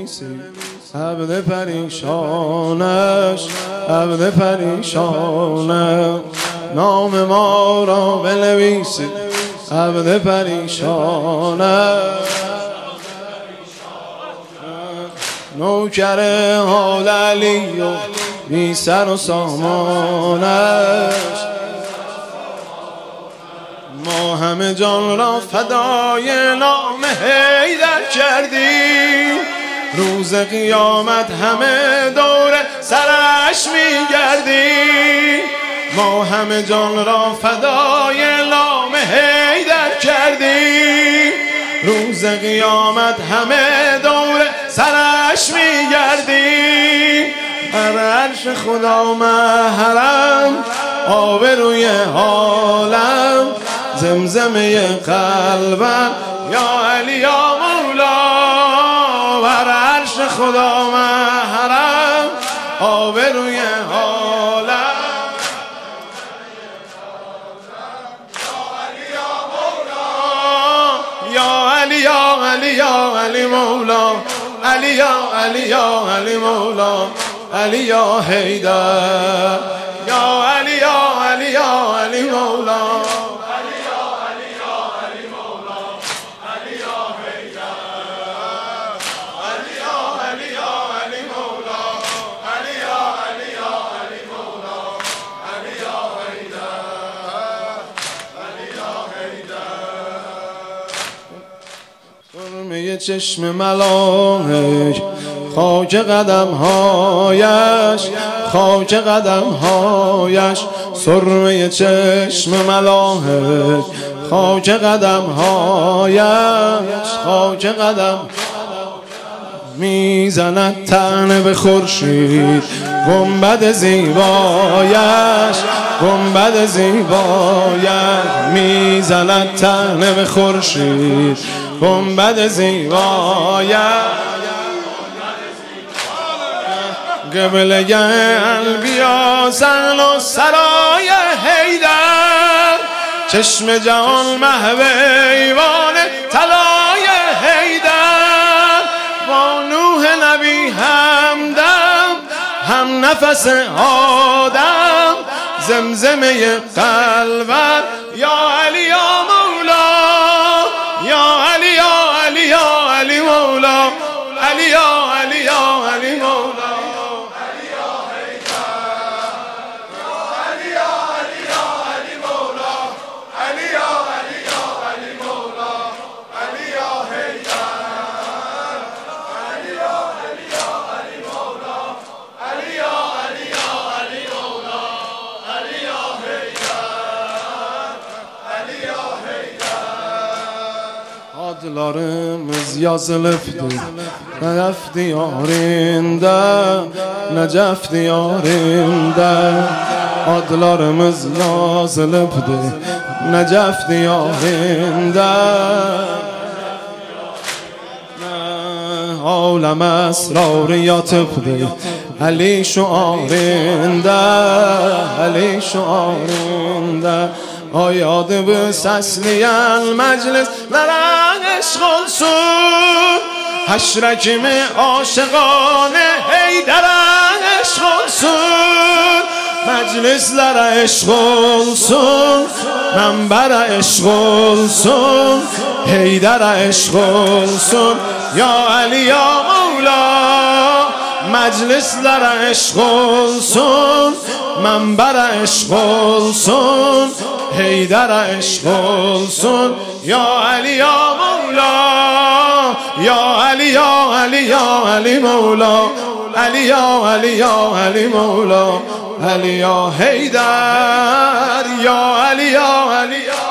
بنویسی عبد پریشانش، عبد پریشانش. نام ما را بنویسی عبد پریشانش. نوکر حال علی و بی سر و سامانش. ما همه جان را فدای نام حیدر کردیم، روز قیامت همه دور سرش میگردیم. ما همه جان را فدای نام حیدر کردیم، روز قیامت همه دور سرش میگردیم. بر عرش خدا محرم آبروی عالم، زمزمه قلبم یا علی یا مولا. بر عرش خدا محرم آبروی عالم، یا علی یا علی یا علی مولا، علی یا علی یا علی مولا، علی یا حیدر، یا علی یا علی یا علی مولا، علی یا علی یا علی مولا، علی یا حیدر، علی یا علی یا علی مولا، علی یا علی یا علی مولا، علی یا حیدر، علی یا حیدر. سرمه چشم ملائک خاک قدمهایش، خاک قدمهایش. سرمه چشم ملائک خاک قدمهایش، خاک قدم. میزند طعنه به خورشید گنبد زیبایش، گنبد زیبایش. میزند طعنه به خورشید گنبد زیبایش. قبله انبیا زن و سرای حیدر، چشم جهان محو ایوان طلای حیدر. با نوح نبی همدم، هم نفس آدم، زمزمه قلبم یا علی یا مولا، یا علی یا علی یا علی مولا، علی یا علی یا علی مولا. Adlarımız yazılıptı Necef diyarında, Necef diyarında. Adlarımız yazılıptı Necef diyarında. Alem esrarı yatıptı Ali şuarında, Ali şuarında. Ayadı bu sesleyen meclislere eşk olsun, haşrekimi aşıkane Heyder'e eşk olsun. Meclislere eşk olsun, menbere eşk olsun, Heyder'e eşk olsun. Ya Ali ya Mevla, meclislere eşk olsun, menbere eşk olsun, Heyder'e eşk olsun. Ya Ali ya Mevla, ya Ali ya Ali ya Ali Mevla, Ali ya Ali ya Ali Mevla, Ali ya Heyder, ya Ali ya Ali ya